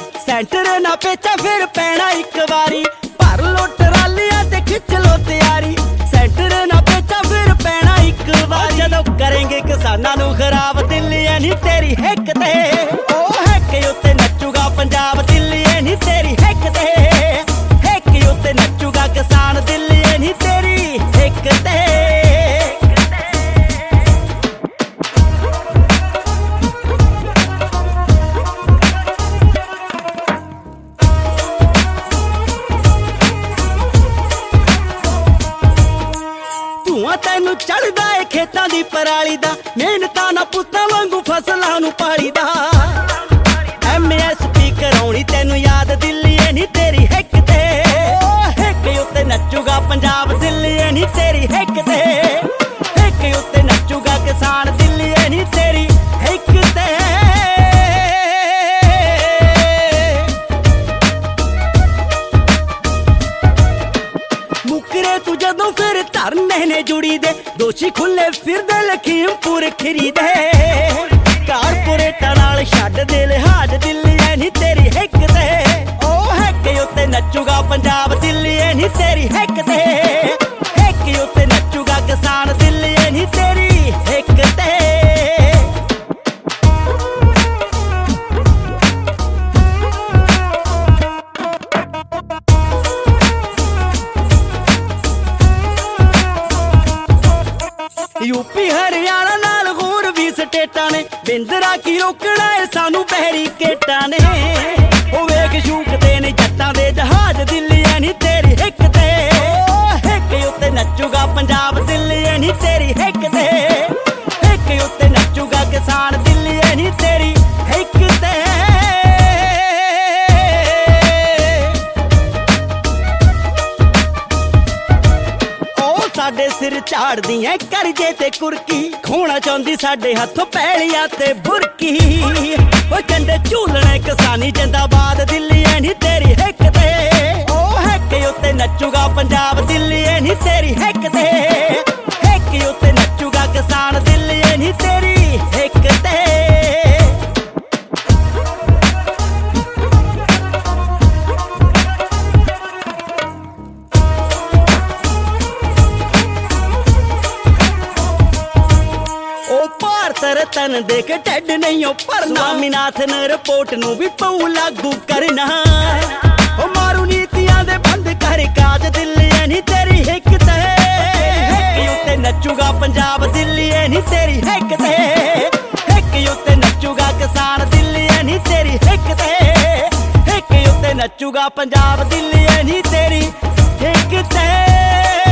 Centre ना पेचा फिर पैना एक बारी, भर लो ट्रालियां ते खिच लो तैयारी। सेंटर ना पेचा फिर पैना एक बारी, जदों करेंगे किसानां नूं खराब दिल्ली ऐ नी तेरी हिक ते, ओ हिक उत्ते नचूगा पंजाब दिल्ली ऐ नी तेरी हिक ते, हिक उत्ते नचूगा किसान दिल्ली ऐ नी तेरी हिक ते। तैनू चढ़दा है खेतां दी पराली दा, मेहनतां ना पुत्तां वांगू फसलां नू पाली दा। MSP कराउणी तैनू याद दिल्ली ऐ नी तेरी हिक ते, हिक उत्ते नचूगा पंजाब दिल्ली ऐ नी तेरी हिक ते, हिक उत्ते नचूगा किसान दिल्ली ऐ नी तेरी हिक ते। मुकरे तू जदों फिर धरने ने जुड़ी दे, दोषी खुले फिरदे लखीमपुर खिरी दे। कारपोरेटां नाल छड्ड दे लिहाज दिल्ली ऐ नी तेरी हिक ते, ओ हिक उत्ते नचूगा पंजाब दिल्ली ऐ नी तेरी हिक ते, हिक उत्ते नचूगा किसान दिल्ली ऐ नी तेरी हिक ते। यूपी हरियाणा नाल होर भी स्टेटां ने, बिंदरा की रोकना है सानू बैरीकेटां ने। ओ वेख शूकदे ने जट्टां दे जहाज दिल्ली ऐ नी तेरी हिक ते, हिक उत्ते नचूगा पंजाब दिल्ली ऐ नी तेरी हिक ते, हिक उत्ते नचूगा किसान दिल्ली ऐ नी तेरी हिक ते। साडे सिर झाड़दी ऐ करजे ते कुरकी, खोना चाहुंदी साडे हत्थों पैलियां ते बुरकी। ओ झंडे झूलने किसानी जिंदाबाद दिल्ली ऐ नी तेरी हिक ते, ओ हिक उत्ते नचूगा पंजाब दिल्ली ऐ नी तेरी हिक ते, हिक उत्ते नचूगा किसान दिल्ली ऐ नी तेरी हिक ते। रतन देख ढिड नहीं भरना, स्वामीनाथ ने रिपोर्ट नू भी पऊ लागू करना। ओ मारू नीतियां दे बंद कर काज दिल्ली ऐ नी तेरी हिक ते, हिक उत्ते नचूगा पंजाब दिल्ली ऐ नी तेरी हिक ते, हिक उत्ते नचूगा किसान दिल्ली ऐ नी तेरी हिक ते, हिक उत्ते नचूगा पंजाब दिल्ली ऐ नी तेरी हिक ते।